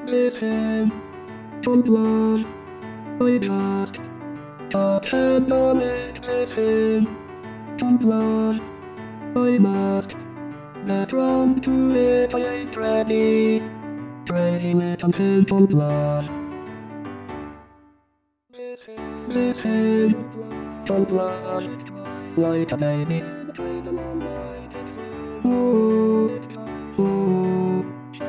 Listen, don't run, I just can't on it. Listen, don't run, I must get round to it. I ain't ready. Praising it until don't run. Listen, don't run, like a baby. Ooh, ooh,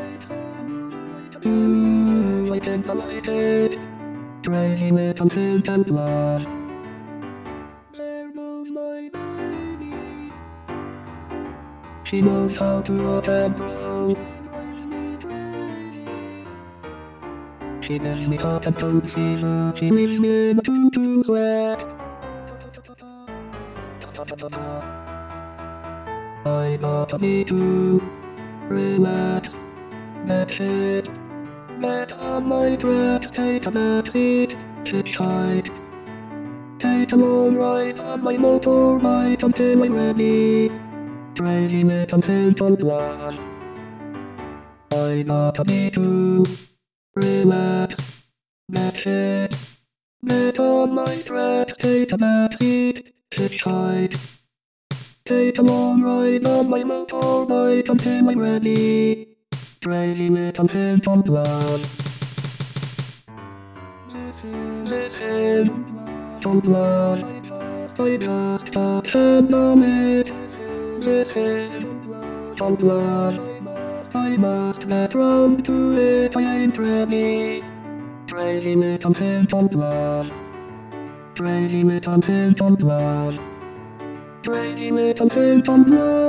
ooh, I can't like it. Praising it until don't run. There goes my baby. She knows how to rock and roll. She gives me hot and cold fever. She leaves me in a tutu sweat. I gotta need to relax. Get shit. Get on my dress. Take a backseat. Hitchhike. Take a long ride on my motorbike until I'm ready. Praising it until don't run. I gotta need to relax, get hit, get on my tracks, take a backseat, hitchhike, take a long ride on my motorbike until I'm ready, praising it until don't run. Listen, don't run, I just can't on it. Listen, don't run, I must get round to it. I ain't ready. Praising it until don't run. Praising it until don't run. Praising it until don't run.